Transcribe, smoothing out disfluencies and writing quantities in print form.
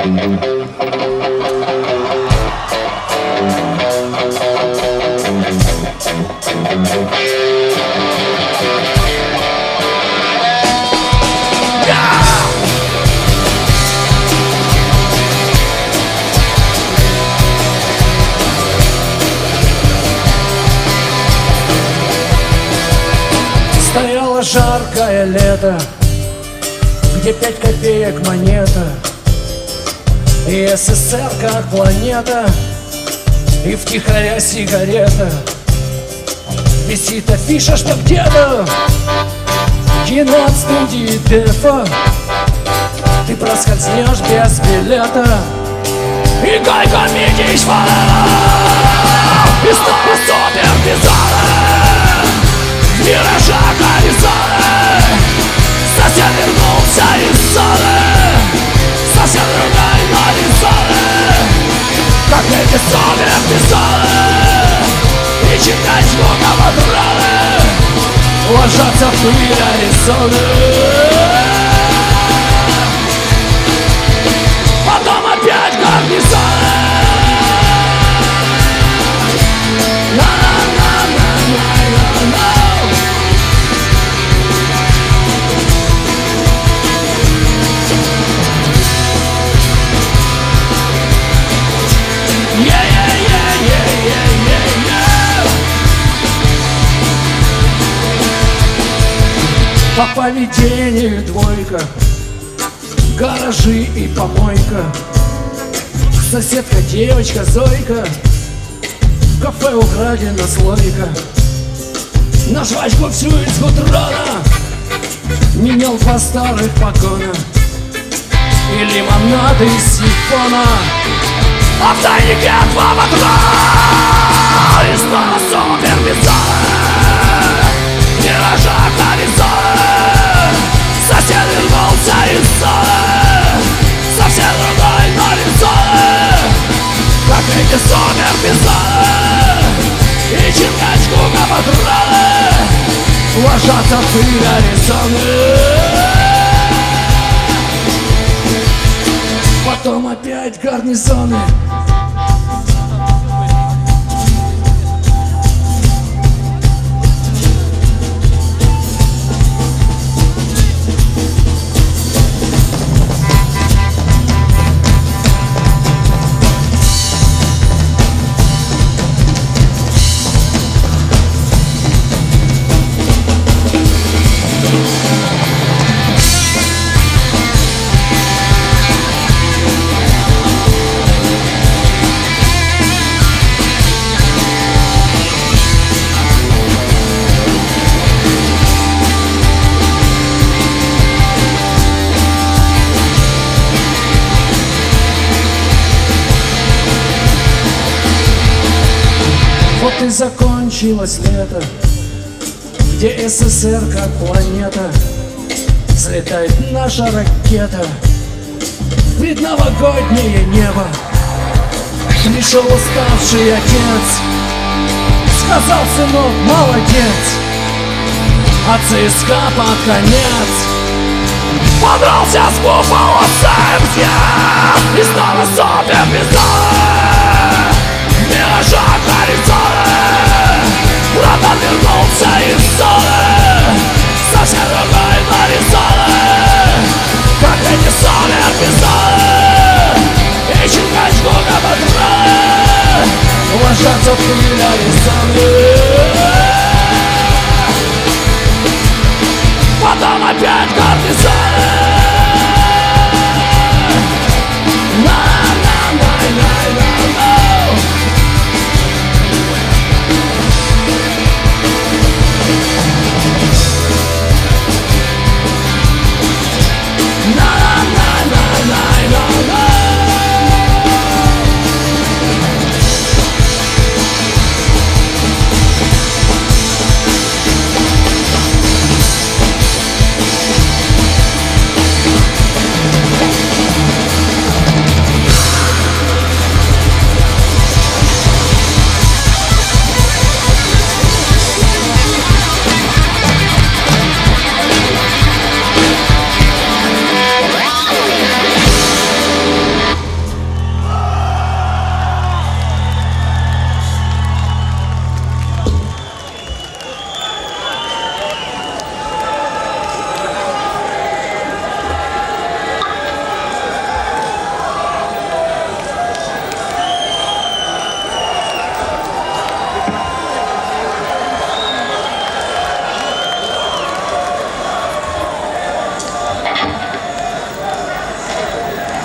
Стояло жаркое лето, где 5 копеек монета, и СССР как планета, и втихаря сигарета. Висит афиша, что где-то кино от студии Дефа. Ты проскользнешь без билета, и гайками дичь-фа, и снова супервизоры, миража горизонты. Сосед вернулся из ссоры, совсем другой, но не ссоры. Как эти супервизоры, и чекачку на патроны ложатся в пыль Аризоны. Потом опять гарнизоны. По поведению двойка, гаражи и помойка, соседка девочка Зойка, в кафе украдена слойка. На жвачку всю из гудрона менял 2 старых погона и лимонад из сифона, а в тайнике 2 патрона. И снова супервизоры, миража горизонты. Сосед вернулся из ссоры, совсем другой, но не ссоры. Как эти супервизоры, и чекачку на патроны ложатся в пыль Аризоны. Потом опять гарнизоны. Вот и закончилось лето, где СССР как планета. Взлетает наша ракета в предновогоднее небо. Пришел уставший отец, сказал: сынок, молодец. А ЦСКА под конец подрался с Буффало Сэмс. И снова супервизоры, миража горизонты. Братан вернулся из ссоры, совсем другой, но не ссоры. Как эти супервизоры, и чекачку на патроны ложатся в пыль Аризоны. Потом опять гарнизоны.